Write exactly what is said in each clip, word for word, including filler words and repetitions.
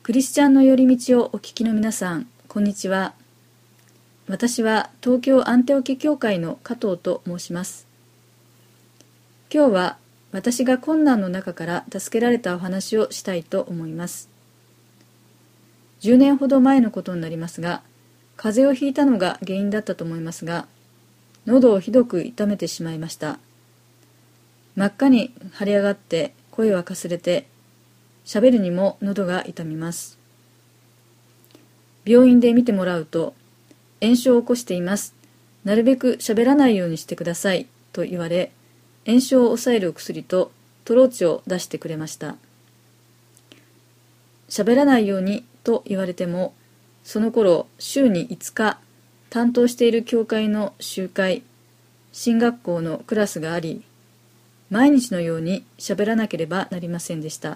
クリスチャンの寄り道をお聞きの皆さん、こんにちは。私は東京アンテオケ教会の加藤と申します。今日は私が困難の中から助けられたお話をしたいと思います。じゅうねんほど前のことになりますが、風邪をひいたのが原因だったと思いますが、喉をひどく痛めてしまいました。真っ赤に腫れ上がって声はかすれて、喋るにも喉が痛みます。病院で見てもらうと、炎症を起こしています。なるべく喋らないようにしてくださいと言われ、炎症を抑えるお薬とトローチを出してくれました。喋らないようにと言われても、その頃週にいつか担当している教会の集会、進学校のクラスがあり、毎日のように喋らなければなりませんでした。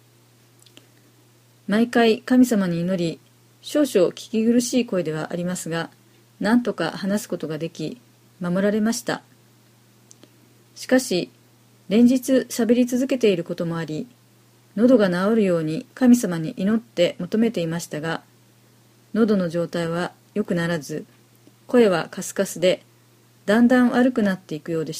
毎回神様に祈り、少々聞き苦しい声ではありますが、何とか話すことができ、守られました。しかし、連日喋り続けていることもあり、喉が治るように神様に祈って求めていましたが、喉の状態は良くならず、声はカスカスで、だんだん悪くなっていくようでした。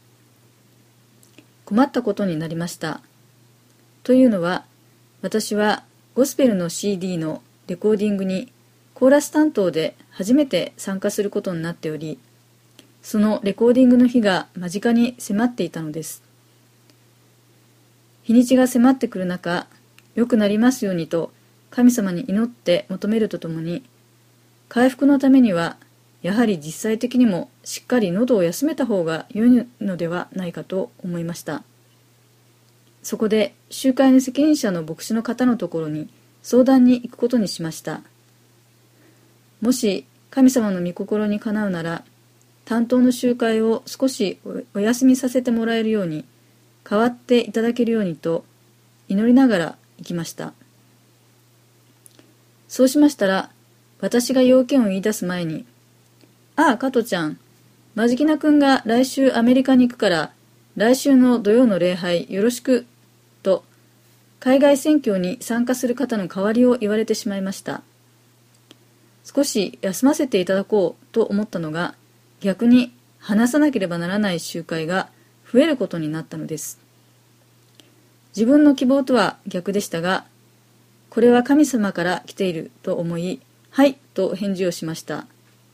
困ったことになりました。というのは、私はゴスペルの シーディー のレコーディングにコーラス担当で初めて参加することになっており、そのレコーディングの日が間近に迫っていたのです。日にちが迫ってくる中、良くなりますようにと神様に祈って求めるとともに、回復のためにはやはり実際的にもしっかり喉を休めた方が良いのではないかと思いました。そこで集会の責任者の牧師の方のところに相談に行くことにしました。もし神様の御心にかなうなら、担当の集会を少しお休みさせてもらえるように、代わっていただけるようにと祈りながら行きました。そうしましたら、私が要件を言い出す前に、ああ、加藤ちゃん、マジキナ君が来週アメリカに行くから、来週の土曜の礼拝よろしく、と、海外宣教に参加する方の代わりを言われてしまいました。少し休ませていただこうと思ったのが、逆に話さなければならない集会が増えることになったのです。自分の希望とは逆でしたが、これは神様から来ていると思い、はいと返事をしました。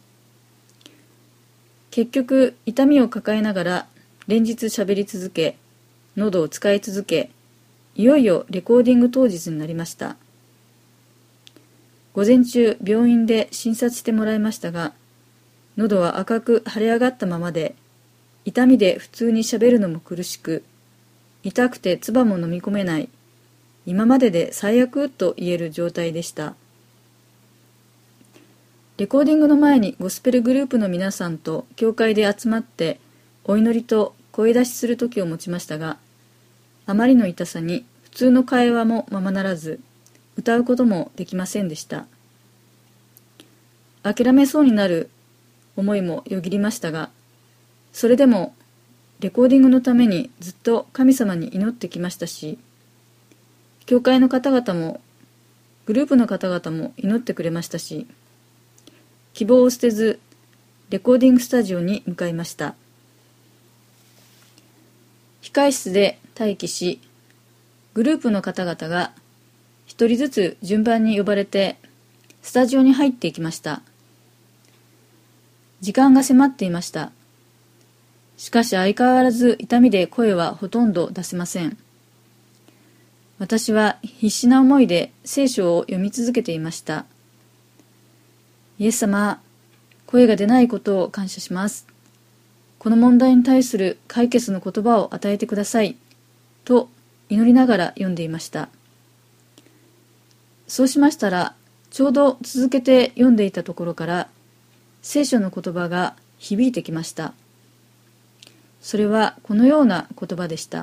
結局、痛みを抱えながら連日喋り続け、喉を使い続け、いよいよレコーディング当日になりました。午前中、病院で診察してもらいましたが、喉は赤く腫れ上がったままで、痛みで普通に喋るのも苦しく、痛くて唾も飲み込めない、今までで最悪と言える状態でした。レコーディングの前にゴスペルグループの皆さんと教会で集まってお祈りと声出しする時を持ちましたが、あまりの痛さに普通の会話もままならず、歌うこともできませんでした。諦めそうになる思いもよぎりましたが、それでもレコーディングのためにずっと神様に祈ってきましたし、教会の方々もグループの方々も祈ってくれましたし、希望を捨てずレコーディングスタジオに向かいました。控室で待機し、グループの方々が一人ずつ順番に呼ばれてスタジオに入っていきました。時間が迫っていました。しかし相変わらず痛みで声はほとんど出せません。私は必死な思いで聖書を読み続けていました。イエス様、声が出ないことを感謝します。この問題に対する解決の言葉を与えてください。と祈りながら読んでいました。そうしましたら、ちょうど続けて読んでいたところから、聖書の言葉が響いてきました。それはこのような言葉でした。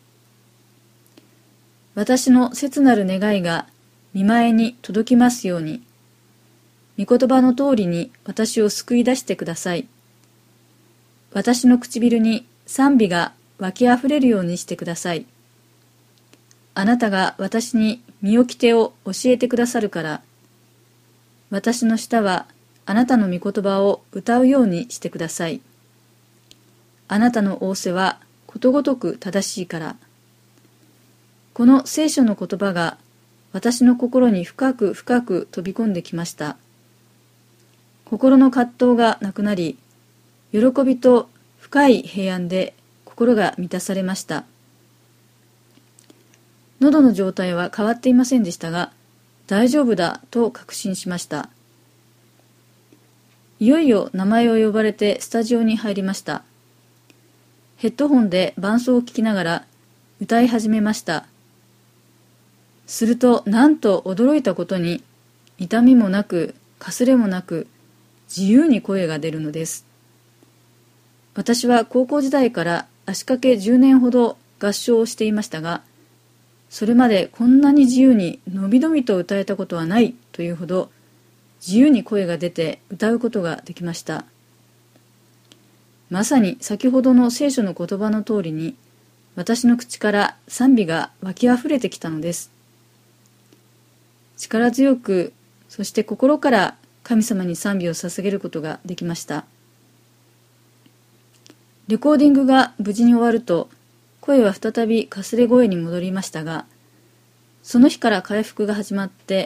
私の切なる願いが御前に届きますように。御言葉の通りに私を救い出してください。私の唇に賛美が湧きあふれるようにしてください。あなたが私に身置き手を教えてくださるから、私の舌はあなたの御言葉を歌うようにしてください。あなたの仰せはことごとく正しいから。この聖書の言葉が私の心に深く深く飛び込んできました。心の葛藤がなくなり、喜びと深い平安で心が満たされました。喉の状態は変わっていませんでしたが、大丈夫だと確信しました。いよいよ名前を呼ばれてスタジオに入りました。ヘッドホンで伴奏を聞きながら歌い始めました。すると、なんと驚いたことに、痛みもなく、かすれもなく、自由に声が出るのです。私は高校時代から足掛けじゅうねんほど合唱をしていましたが、それまでこんなに自由にのびのびと歌えたことはないというほど、自由に声が出て歌うことができました。まさに先ほどの聖書の言葉の通りに、私の口から賛美が湧きあふれてきたのです。力強く、そして心から神様に賛美を捧げることができました。レコーディングが無事に終わると、声は再びかすれ声に戻りましたが、その日から回復が始まって、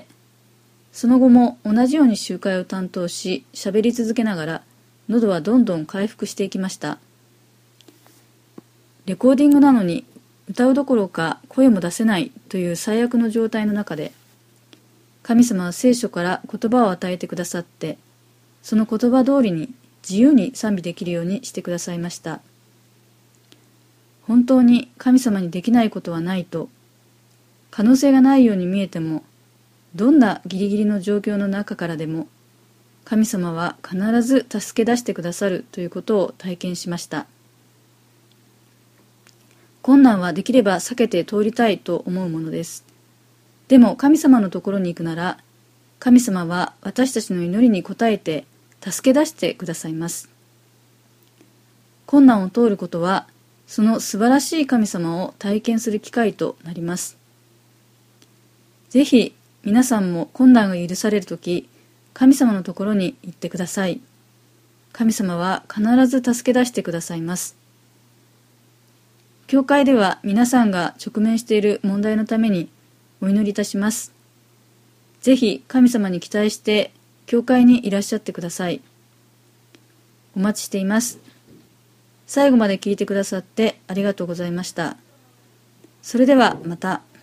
その後も同じように集会を担当し、喋り続けながら、喉はどんどん回復していきました。レコーディングなのに、歌うどころか声も出せないという最悪の状態の中で、神様は聖書から言葉を与えてくださって、その言葉通りに自由に賛美できるようにしてくださいました。本当に神様にできないことはないと、可能性がないように見えても、どんなギリギリの状況の中からでも、神様は必ず助け出してくださるということを体験しました。困難はできれば避けて通りたいと思うものです。でも神様のところに行くなら、神様は私たちの祈りに応えて助け出してくださいます。困難を通ることは、その素晴らしい神様を体験する機会となります。ぜひ皆さんも困難が許されるとき、神様のところに行ってください。神様は必ず助け出してくださいます。教会では皆さんが直面している問題のためにお祈りいたします。ぜひ神様に期待して教会にいらっしゃってください。お待ちしています。最後まで聞いてくださってありがとうございました。それではまた。